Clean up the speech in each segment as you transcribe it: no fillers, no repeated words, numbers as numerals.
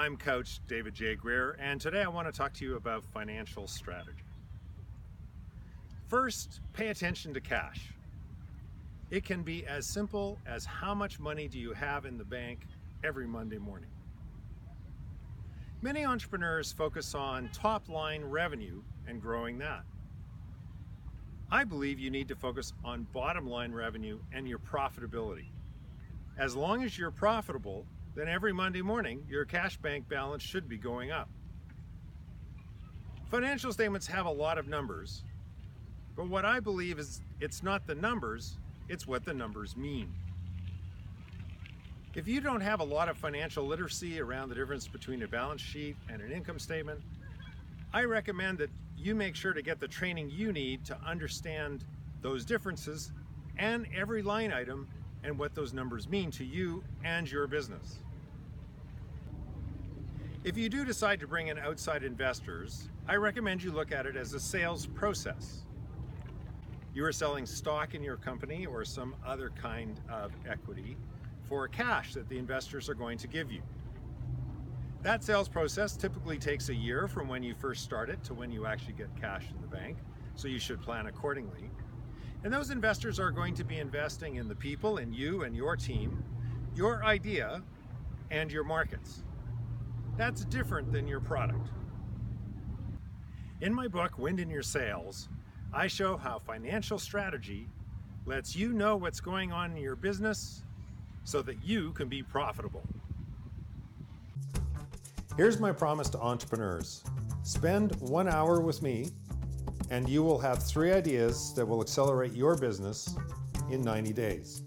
I'm Coach David J. Greer, and today I want to talk to you about financial strategy. First, pay attention to cash. It can be as simple as how much money do you have in the bank every Monday morning. Many entrepreneurs focus on top-line revenue and growing that. I believe you need to focus on bottom-line revenue and your profitability. As long as you're profitable, then every Monday morning, your cash bank balance should be going up. Financial statements have a lot of numbers, but what I believe is it's not the numbers, it's what the numbers mean. If you don't have a lot of financial literacy around the difference between a balance sheet and an income statement, I recommend that you make sure to get the training you need to understand those differences and every line item and what those numbers mean to you and your business. If you do decide to bring in outside investors, I recommend you look at it as a sales process. You are selling stock in your company or some other kind of equity for cash that the investors are going to give you. That sales process typically takes a year from when you first start it to when you actually get cash in the bank, so you should plan accordingly. And those investors are going to be investing in the people, in you and your team, your idea, and your markets. That's different than your product. In my book, Wind in Your Sails, I show how financial strategy lets you know what's going on in your business so that you can be profitable. Here's my promise to entrepreneurs. Spend 1 hour with me and you will have 3 ideas that will accelerate your business in 90 days.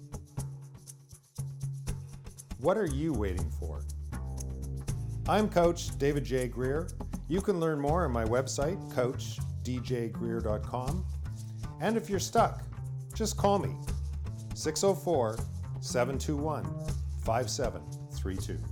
What are you waiting for? I'm Coach David J. Greer. You can learn more on my website, coachdjgreer.com. And if you're stuck, just call me, 604-721-5732.